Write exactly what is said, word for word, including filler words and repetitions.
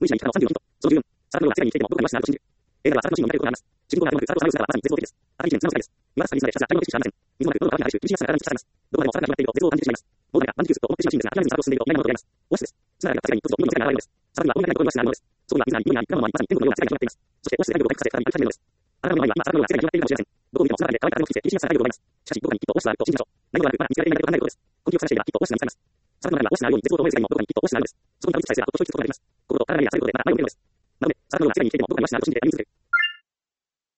無意識な生き方をさんじゅうよんヒント。そのじゅうよん、サークルは世界に生きていてもどこかには信じると信じる。映画ではサークルのシーンの魅力を学びます。主人公がうまくサークルを使う姿はまさに絶望的です。ある一年、綱の世界です。見渡す限りでひたすら大量の知識しかありません。水もなく、喉が渇きになるし、厳しい暑さが体に突き刺されます。どこまでもサークルが決まっていると絶望を感じてしまいます。もう誰か万事休すと思ってしまうシーンですが、諦めずにサークルを進んでいると意外なものと出会います。オアシスです。つながりが世界に一つの緑の街があるのです。そこには水なり、緑の街があります。そこには水なり、緑の街があります。そして、オアシスで大量の大活性があり、あるためのです。あなたの周りは、まあ、サークルが世界に広がっているかもしれません。どこを見てもその中で可愛くあるのをつけて、厳しい暑さがあるようでございます。しかし、どこかにきっとオアシスがあると信じましょう。何もなく、まだ見つけられていないことを考えることです。根気を探していれば、きっとオアシスが見つかります。サークルの中にはオアシスがあるように絶望と思える世界にもどこかにきっとオアシスがあるのです。そこにたどり着くさえすれば、ほっと一つことができます。心と体が見えされることで、また何もできるのです。なので、サークルが世界に生きていてもどこかにオアシスがあると信じて歩み続ける。